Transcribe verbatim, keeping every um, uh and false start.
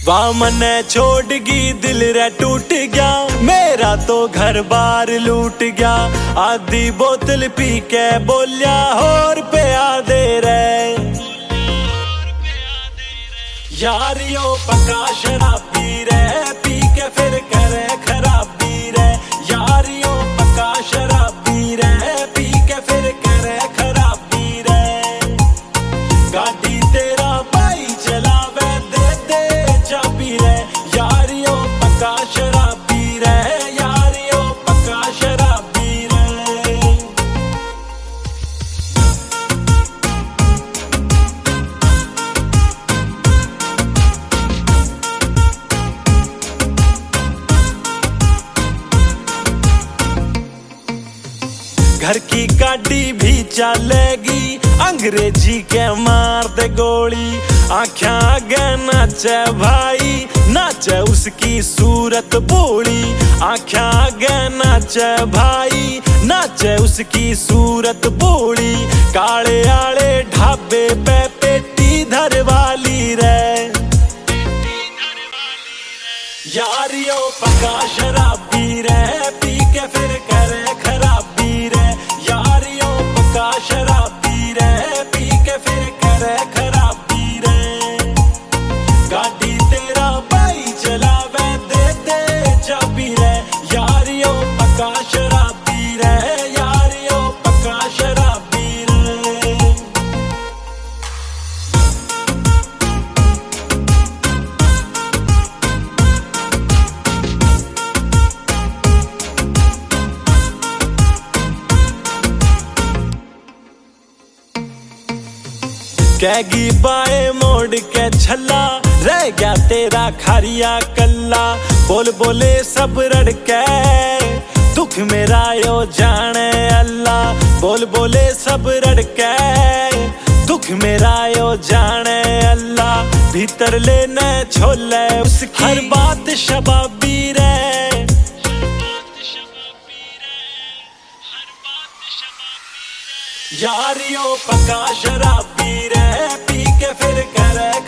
वाह मने छोड़ गई दिल रे टूट गया, मेरा तो घर बार लूट गया। आधी बोतल पी के बोलिया होर पिया दे रे, यारियों पक्का शराबी रे, पी के फिर करे खराबी रे। यारियों पक्का शराबी रे, पी के फिर करे खराबी रे। गाड़ी तेरा भाई चलावे दे दे चाबी रे, यारियों पक्का शराबी रे, यारियों पक्का शराबी रे। घर की गाड़ी भी चलेगी, अंग्रेजी के मार दे गोली। आँखें आगे नाचे भाई, नाचे उसकी सूरत बोली। आँखें आगे नाचे भाई, नाचे उसकी सूरत बोली। काले आले ढाबे पे पेटी धर वाली रे, यारियों पक्का शराबी रे, पी के फिर करे खराबी रे। यारियों पक्का शराबी रे, पी के फिर करे खराबी रे। गाड़ी तेरा भाई चलावे दे दे चाबी रे, यारियों पक्का शराबी रे, यारियों पक्का शराबी रे। कैगी बाए मोड़ के छला, रह गया तेरा खारिया कल्ला। बोल बोले सब रड़के, दुख मेरा यो जाने अल्लाह। बोल बोले सब रड़के, दुख मेरा यो जाने अल्लाह। भीतर लेने छोले उसकी हर बात शबाबी रे, यारियों पक्का शराबी रे, पी के फिर करे